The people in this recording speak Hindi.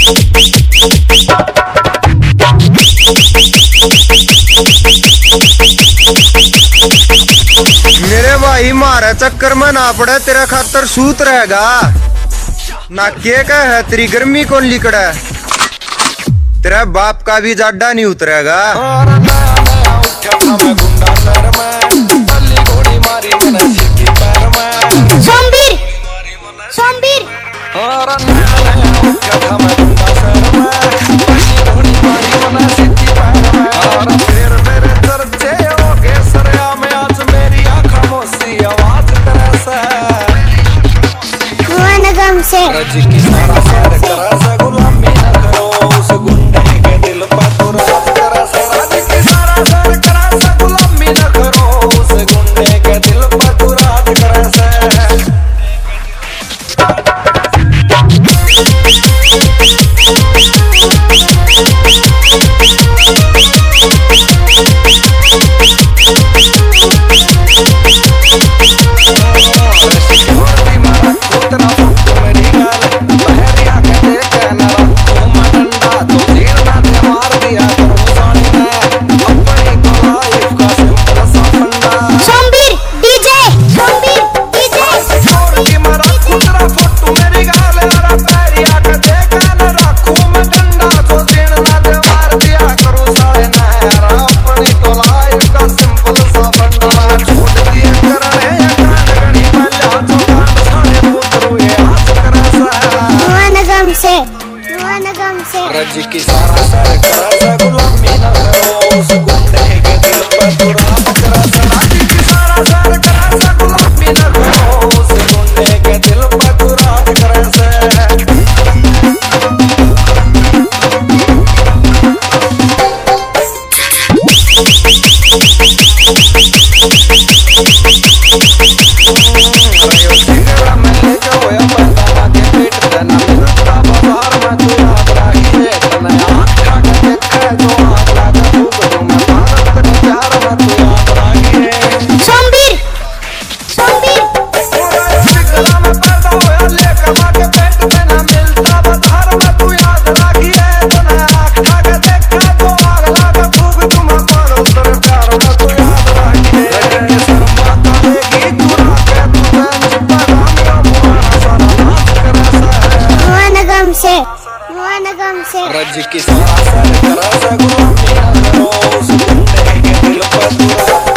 मेरे भाई मारे चक्कर में ना पड़े, तेरा खातर सूत रहेगा ना। के कह है तेरी गर्मी कौन लिकड़ा, तेरा बाप का भी जाडा नहीं उतरेगा। सोमवीर सोमवीर से गुलामी न करो उस गुंडे के दिल पर तो राज करा सा। गुलामी न करो उस गुंडे के दिल पर तो राज करा सा। रज की सारा सर करा सा। गुलामी न करो उस गुंडे के दिल पर तो राज करा सा। रज की सारा सर करा सा। गुलामी न करो उस गुंडे के दिल पर तो राज करा सा। रज की सारा सर करा सा। गुलामी न करो उस गुंडे के दिल पर तो